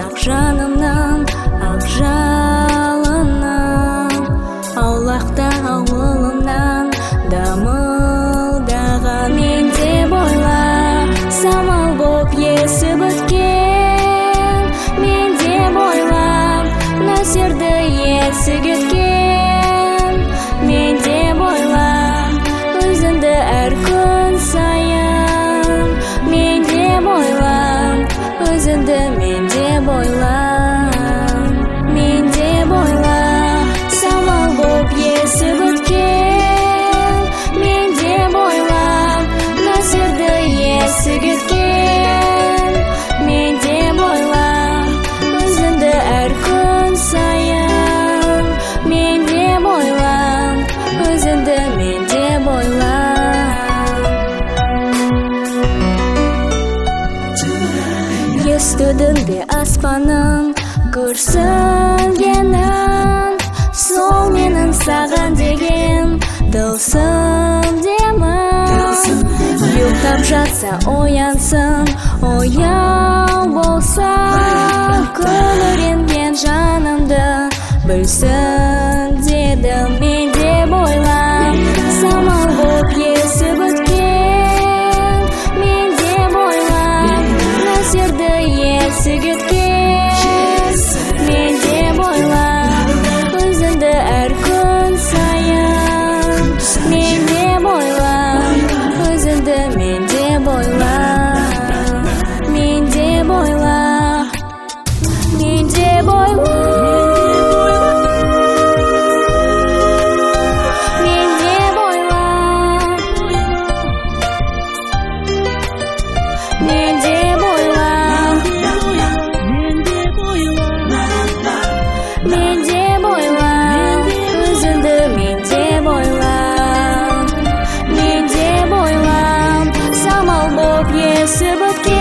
ақ жанымның ақ жалынан, аулақта ауылымнан дамылдаған менде бойла самал боп есіп өткен, менде бойла нөсерді есі кеткен, менде бойла өзіңді әр күн сайын, менде бойла өзіңді менде бойла, менде бойла самал боп есіп өткен, менде бойла нөсерді есі кеткен, менде бойла өзіңді әр күн сайын, менде бойла өзіңді менде бойла. Естудің бе аспанның күрсінгенін, сол менің саған деген тылсым демім. Ұйықтап жатса оянсын, ояу болса, күңіренген жанымды білсін дедім. Менде бойла самал боп есіп өткен, менде бойла нөсерді есі кеткен, менде бойла өзіңді әр күн сайын, менде бойла өзіңді менде бойла, менде бойла, менде бойла, менде бойла, менде бойла, менде бойла өзіңді менде бойла, менде бойла самал боп есіп өткен.